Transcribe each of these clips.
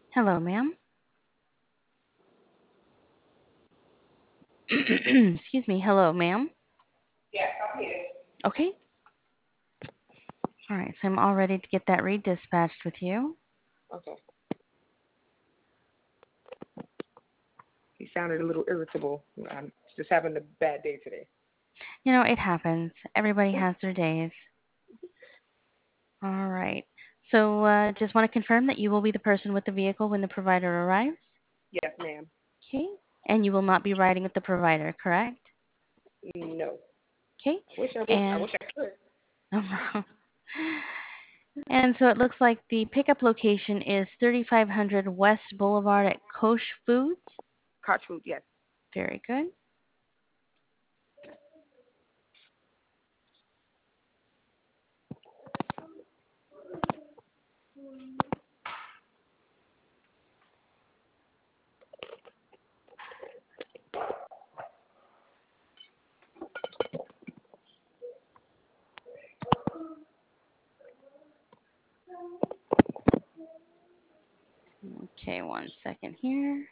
Hello, ma'am. Excuse me. Hello, ma'am. Yes, I'm here. Okay. All right. So I'm all ready to get that redispatched with you. Okay. He sounded a little irritable. I'm just having a bad day today. It happens. Everybody has their days. All right. So just want to confirm that you will be the person with the vehicle when the provider arrives. Yes, ma'am. Okay. And you will not be riding with the provider, correct? No. Okay. I And wish I could. and so it looks like the pickup location is 3500 West Boulevard at Koch Foods. Hot food, yes. Very good. Okay, one second here.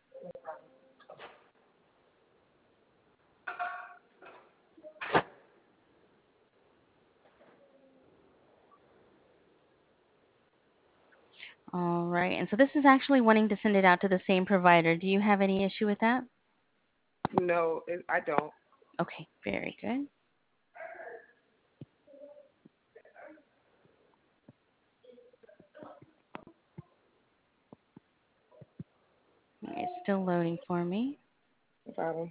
All right. And so this is actually wanting to send it out to the same provider. Do you have any issue with that? No, I don't. Okay, very good. It's still loading for me. No problem.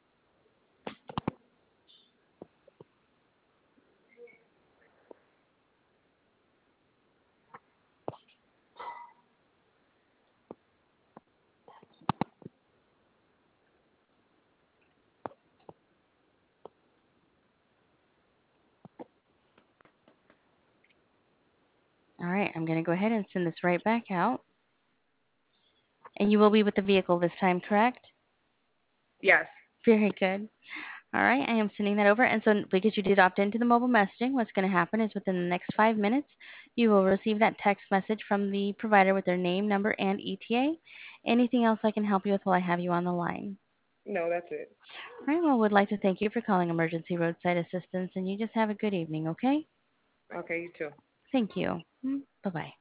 All right, I'm going to go ahead and send this right back out. And you will be with the vehicle this time, correct? Yes. Very good. All right, I am sending that over. And so, because you did opt into the mobile messaging, what's going to happen is within the next 5 minutes, you will receive that text message from the provider with their name, number, and ETA. Anything else I can help you with while I have you on the line? No, that's it. All right, well, would like to thank you for calling Emergency Roadside Assistance, and you just have a good evening, okay? Okay, you too. Thank you. Bye bye.